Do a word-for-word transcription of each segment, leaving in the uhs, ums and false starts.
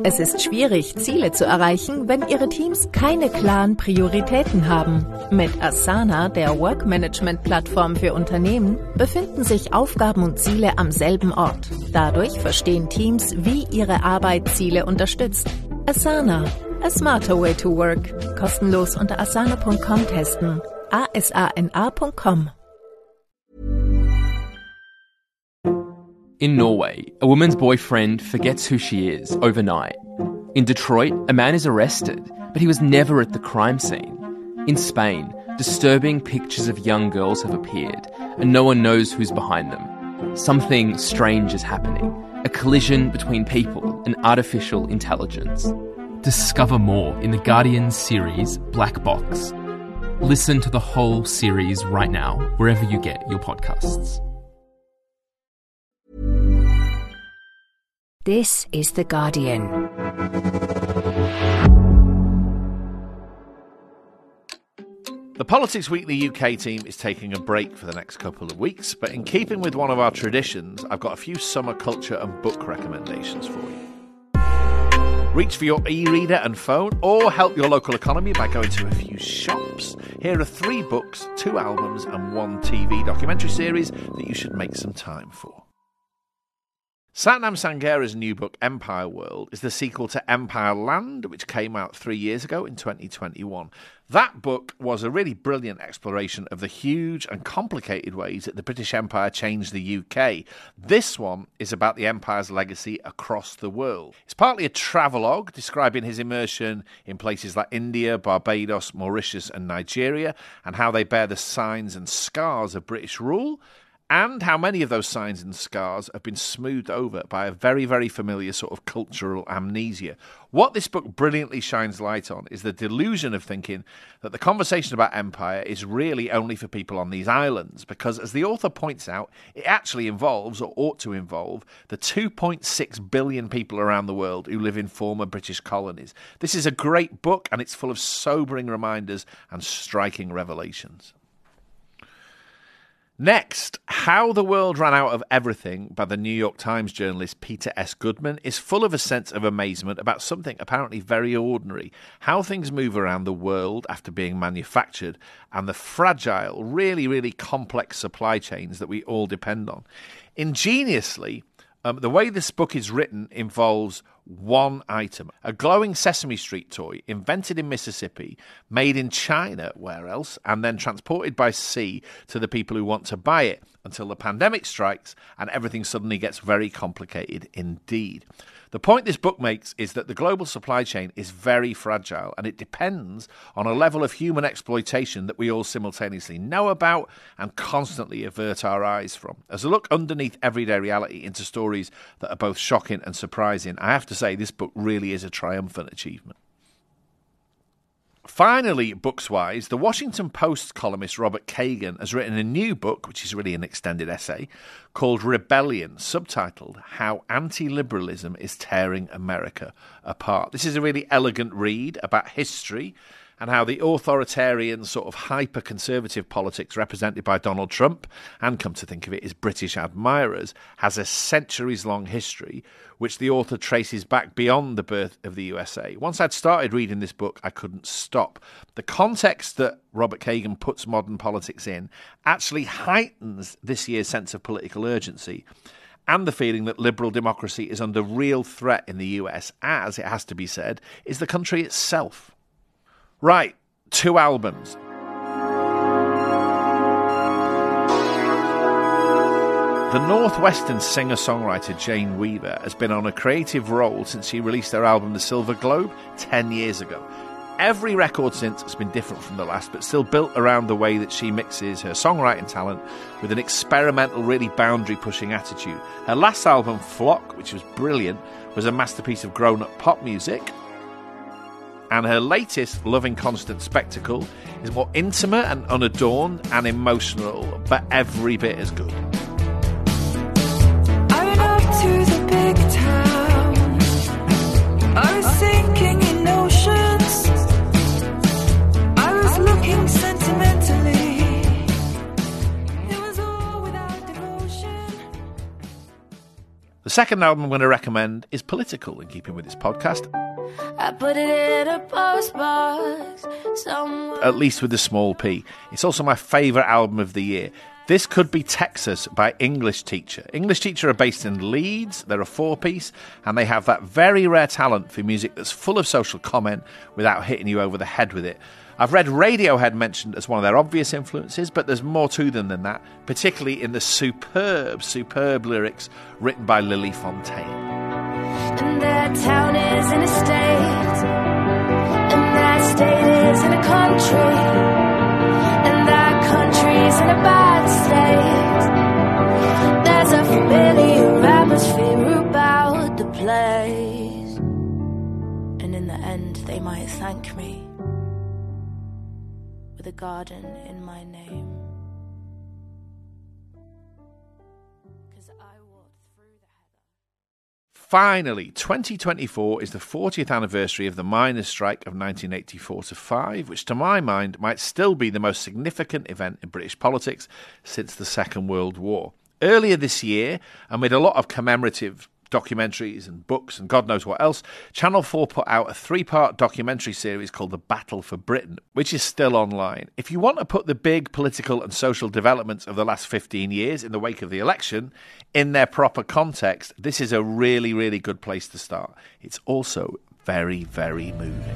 Es ist schwierig, Ziele zu erreichen, wenn Ihre Teams keine klaren Prioritäten haben. Mit Asana, der Work-Management-Plattform für Unternehmen, befinden sich Aufgaben und Ziele am selben Ort. Dadurch verstehen Teams, wie ihre Arbeit Ziele unterstützt. Asana, a smarter way to work. Kostenlos unter asana punkt com testen. A S A N A punkt com. In Norway, a woman's boyfriend forgets who she is overnight. In Detroit, a man is arrested, but he was never at the crime scene. In Spain, disturbing pictures of young girls have appeared, and no one knows who's behind them. Something strange is happening, a collision between people and artificial intelligence. Discover more in the Guardian series Black Box. Listen to the whole series right now, wherever you get your podcasts. This is The Guardian. The Politics Weekly U K team is taking a break for the next couple of weeks, but in keeping with one of our traditions, I've got a few summer culture and book recommendations for you. Reach for your e-reader and phone, or help your local economy by going to a few shops. Here are three books, two albums, and one T V documentary series that you should make some time for. Satnam Sanghera's new book, Empire World, is the sequel to Empire Land, which came out three years ago in twenty twenty-one. That book was a really brilliant exploration of the huge and complicated ways that the British Empire changed the U K. This one is about the Empire's legacy across the world. It's partly a travelogue describing his immersion in places like India, Barbados, Mauritius and Nigeria, and how they bear the signs and scars of British rule, and how many of those signs and scars have been smoothed over by a very, very familiar sort of cultural amnesia. What this book brilliantly shines light on is the delusion of thinking that the conversation about empire is really only for people on these islands, because, as the author points out, it actually involves, or ought to involve, the two point six billion people around the world who live in former British colonies. This is a great book, and it's full of sobering reminders and striking revelations. Next, How the World Ran Out of Everything by the New York Times journalist Peter S. Goodman is full of a sense of amazement about something apparently very ordinary, how things move around the world after being manufactured, and the fragile, really, really complex supply chains that we all depend on. Ingeniously, Um, the way this book is written involves one item, a glowing Sesame Street toy invented in Mississippi, made in China, where else, and then transported by sea to the people who want to buy it, until the pandemic strikes and everything suddenly gets very complicated indeed. The point this book makes is that the global supply chain is very fragile, and it depends on a level of human exploitation that we all simultaneously know about and constantly avert our eyes from. As a look underneath everyday reality into stories that are both shocking and surprising, I have to say this book really is a triumphant achievement. Finally, books-wise, the Washington Post columnist Robert Kagan has written a new book, which is really an extended essay, called Rebellion, subtitled How Anti-Liberalism is Tearing America Apart. This is a really elegant read about history and how the authoritarian sort of hyper-conservative politics represented by Donald Trump, and come to think of it, his British admirers, has a centuries-long history which the author traces back beyond the birth of the U S A. Once I'd started reading this book, I couldn't stop. The context that Robert Kagan puts modern politics in actually heightens this year's sense of political urgency and the feeling that liberal democracy is under real threat in the U S, as, it has to be said, is the country itself. Right, two albums. The Northwestern singer-songwriter Jane Weaver has been on a creative roll since she released her album The Silver Globe ten years ago. Every record since has been different from the last, but still built around the way that she mixes her songwriting talent with an experimental, really boundary-pushing attitude. Her last album, Flock, which was brilliant, was a masterpiece of grown-up pop music. And her latest, Loving Constant Spectacle, is more intimate and unadorned and emotional, but every bit as good. I went up to the big town. I was sinking in oceans. I was looking sentimentally. It was all without devotion. The second album I'm going to recommend is political, in keeping with this podcast. I put it in a postbox somewhere. At least with a small p. It's also my favourite album of the year. This Could Be Texas by English Teacher. English Teacher are based in Leeds. They're a four-piece, and they have that very rare talent for music that's full of social comment without hitting you over the head with it. I've read Radiohead mentioned as one of their obvious influences, but there's more to them than that, particularly in the superb, superb lyrics written by Lily Fontaine. And that town is in a state, and that state is in a country, and that country's in a bad state. There's a familiar atmosphere about the place, and in the end they might thank me with a garden in my name. Finally, twenty twenty-four is the fortieth anniversary of the miners' strike of nineteen eighty-four to five, which to my mind might still be the most significant event in British politics since the Second World War. Earlier this year, amid a lot of commemorative documentaries and books and God knows what else, Channel four put out a three-part documentary series called The Battle for Britain, which is still online. If you want to put the big political and social developments of the last fifteen years in the wake of the election in their proper context, this is a really, really good place to start. It's also very, very moving.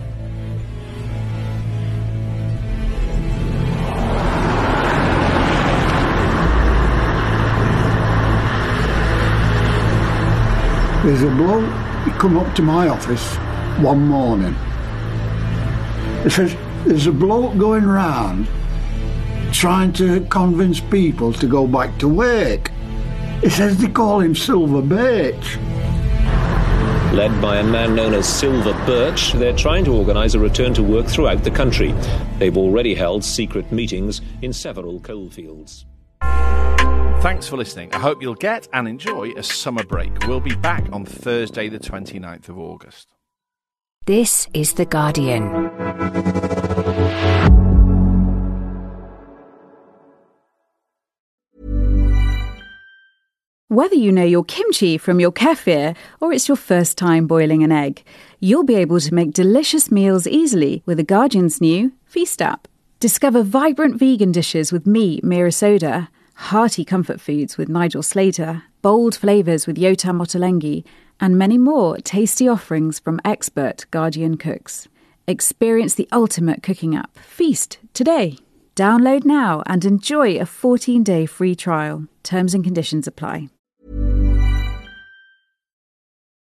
There's a bloke, he come up to my office one morning. He says, there's a bloke going round trying to convince people to go back to work. He says they call him Silver Birch. Led by a man known as Silver Birch, they're trying to organise a return to work throughout the country. They've already held secret meetings in several coalfields. Thanks for listening. I hope you'll get and enjoy a summer break. We'll be back on Thursday the twenty-ninth of August. This is The Guardian. Whether you know your kimchi from your kefir or it's your first time boiling an egg, you'll be able to make delicious meals easily with The Guardian's new Feast app. Discover vibrant vegan dishes with me, Mira Soda, hearty comfort foods with Nigel Slater, bold flavours with Yotam Ottolenghi, and many more tasty offerings from expert Guardian cooks. Experience the ultimate cooking app, Feast, today. Download now and enjoy a fourteen-day free trial. Terms and conditions apply.